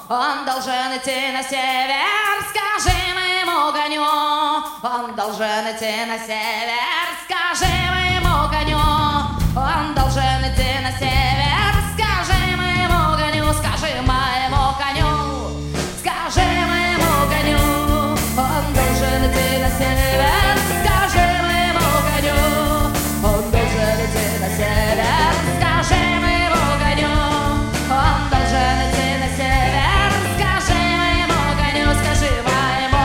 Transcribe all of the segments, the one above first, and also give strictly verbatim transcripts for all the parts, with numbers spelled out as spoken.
он должен идти на север, скажи моему коню. Он должен идти на север, скажи моему коню. Он должен идти на север, скажи моему коню, скажи моему коню, скажи моему коню. Он должен идти на север, скажи моему коню. Он должен идти на север, скажи моему коню. Он должен идти на север, скажи моему коню, скажи моему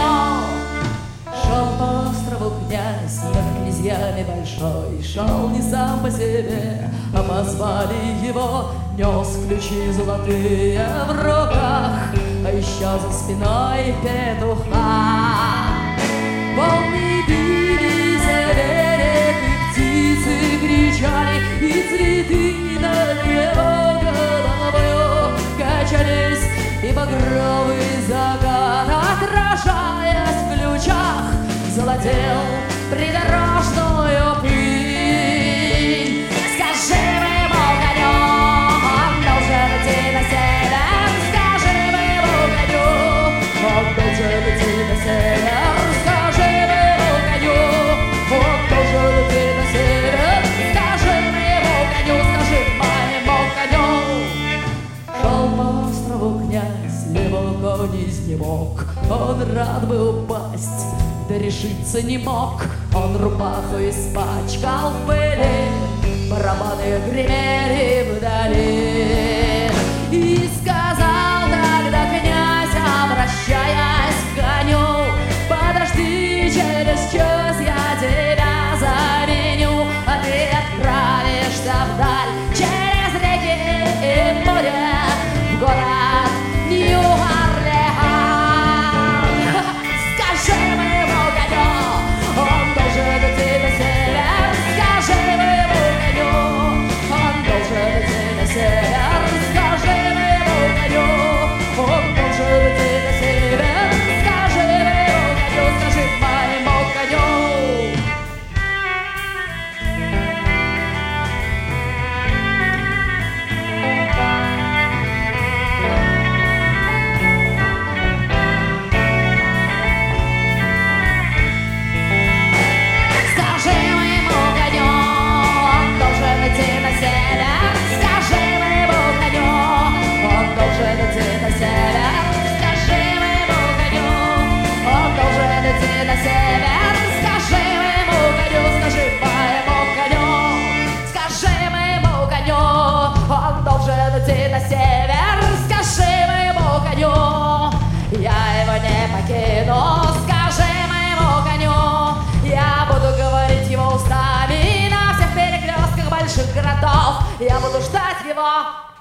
коню. Шел по острову князь над князьями большой, шел не сам по себе, а позвали его, нес ключи золотые в руках, а еще за спиной петуха. Волны бились о берег, и птицы кричали, и цветы над его головою качались, и багровый закат, отражаясь в ключах, золотел придорожную пыль. Скажи моему коню, он должен идти на север, скажи моему коню, он должен идти на север, скажи моему коню, он должен идти на север, скажи моему коню, скажи моему коню. Шел по острову князь, его конь изнемог, он рад бы упасть, да решиться не мог. Он рубаху испачкал в пыли, барабаны гремели вдали. И сказал тогда князь, обращаясь к коню: подожди, через час я тебя заменю, а ты отправишься вдаль через реки и море в город Нью-Орлеан. Скажи моему коню, он должен идти на север, скажи моему коню, он должен идти на север, скажи моему коню, он должен идти на север, скажи моему коню, скажи моему коню. Скажи моему коню, он должен идти на север, скажи моему коню, он должен идти на север, скажи моему коню, он должен идти на север, скажи моему коню, скажи моему коню, скажи моему коню, он должен идти на север, скажи моему коню, я его не покину, скажи моему коню, я буду говорить его устами на всех перекрестках больших городов, я буду ждать его.